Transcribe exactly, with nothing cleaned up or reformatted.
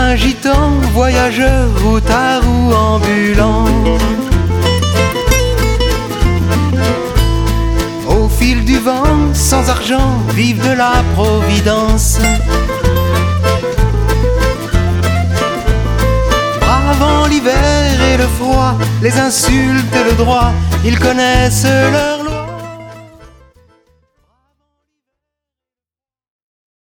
un gitan, voyageur, routard ou ambulant. Au fil du vent, sans argent, vivent de la providence. Bravant l'hiver et le froid, les insultes et le droit, ils connaissent leur